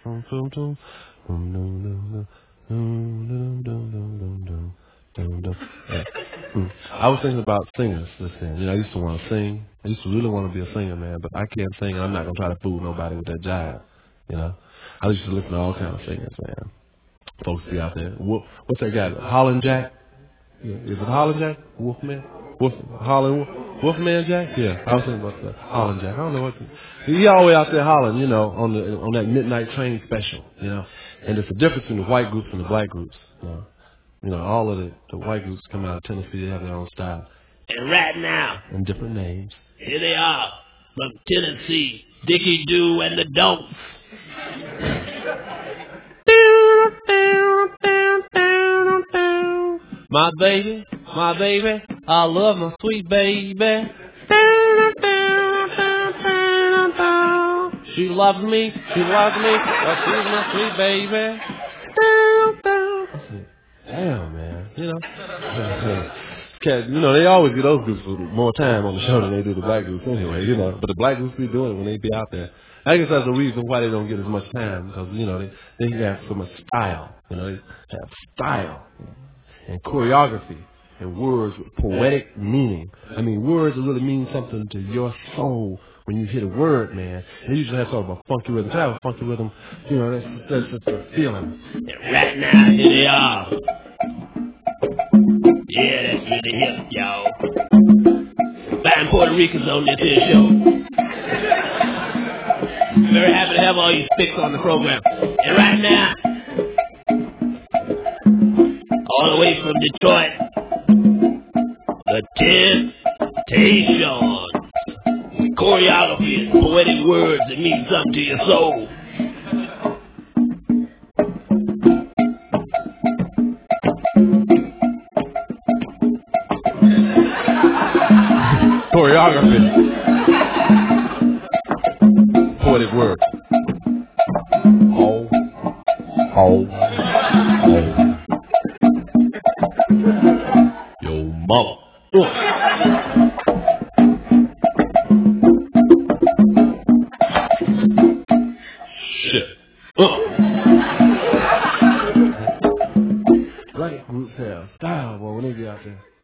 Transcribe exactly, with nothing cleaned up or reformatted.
I was thinking about singers. Listen, you know, I used to want to sing. I used to really want to be a singer, man, but I can't sing, and I'm not gonna try to fool nobody with that jive. You know, I used to listen to all kinds of singers, man. Folks be out there. Wolf, what's that guy? Holland Jack? Yeah. Is it Holland Jack? Wolfman? Wolf, Holland Wolf, Wolfman Jack? Yeah, I was thinking about that. Holland Jack. I don't know what. The, he always out there hollering, you know, on the on that midnight train special, you know. And there's a difference in the white groups and the black groups, you know. You know, all of the, the white groups come out of Tennessee, they have their own style. And right now, and different names. Here they are from Tennessee, Dickie Doo and the Don'ts. My baby, my baby, I love my sweet baby. She loves me, she loves me, but she's my sweet baby. Damn, man, you know. You know, they always get those groups with more time on the show than they do the black groups anyway, you know. But the black groups be doing it when they be out there. I guess that's the reason why they don't get as much time, because, you know, they, they have so much style. You know, they have style and choreography and words with poetic meaning. I mean, words that really mean something to your soul when you hear the word, man. They usually have sort of a funky rhythm. Try a funky rhythm, you know, that's, that's just a feeling. And right now, here they are. Yeah, that's really hip, y'all. Fine Puerto Ricans on this here show. Very happy to have all you sticks on the program. And right now, all the way from Detroit, the Temptations. With choreography and poetic words that mean something to your soul. Choreography. Poetic words. Oh. Oh. Oh. Yo, mama. Uh. Shit. Uh. Black groups have style, boy, when they get out there.